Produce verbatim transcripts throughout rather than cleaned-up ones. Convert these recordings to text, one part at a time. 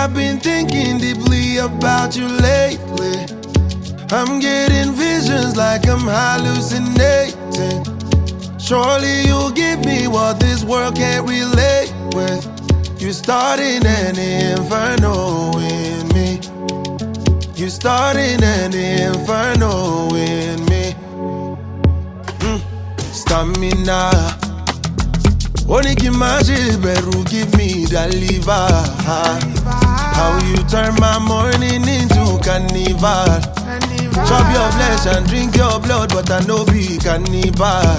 I've been thinking deeply about you lately. I'm getting visions like I'm hallucinating. Surely you'll give me what this world can't relate with. You starting an inferno in me. You starting an inferno in me. Mm. Stamina. Only give my beru, give me the liver. How you turn my morning into carnival. Chop your flesh and drink your blood, but I know be cannibal.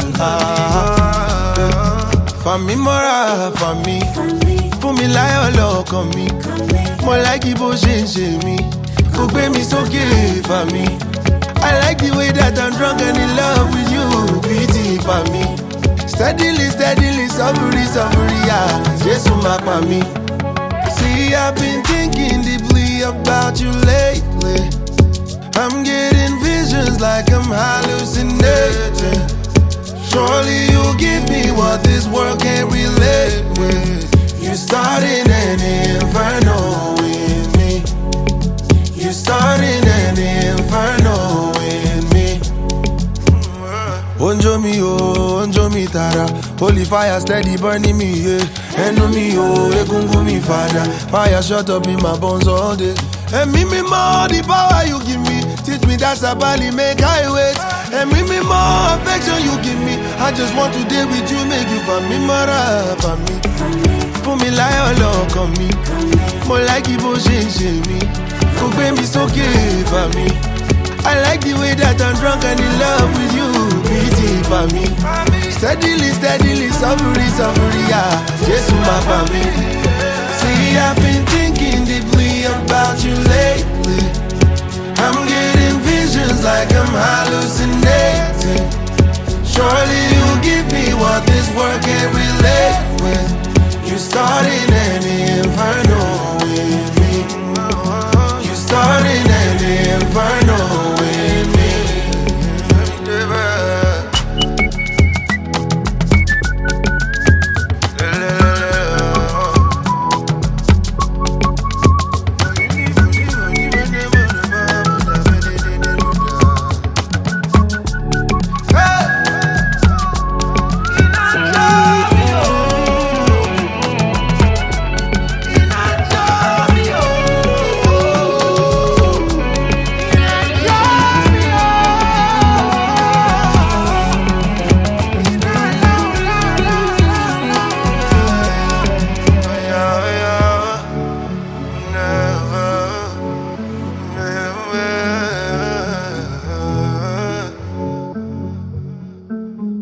For me, mora, for me. For me, like all come me. More like Ibo change me. Go pay me so give for me. I like the way that I'm drunk and in love with you. Pity for me. Steadily, steadily, suffering, suffering, yeah. Yes, my me. See, I've been thinking deeply about you lately. I'm getting visions like I'm hallucinating. Surely you'll give me what this world can't relate with. You starting an inferno in me. You starting an inferno in me. Onjo mi oh, onjo mi tara. Holy fire steady burning me, yeah. Enu mi oh, egungun mi father. Fire shut up in my bones all day. And me me more the power you give me. Teach me that's a body make I wait. And me me more affection you give me. I just want to deal with you, make you for me, mara for me. For me like all come me. More like Ibo change me. Go baby so give for me. I like the way that I'm drunk and in love with you. Busy for me. Steadily, steadily, suffering, suffering, yeah. Yes, my for me.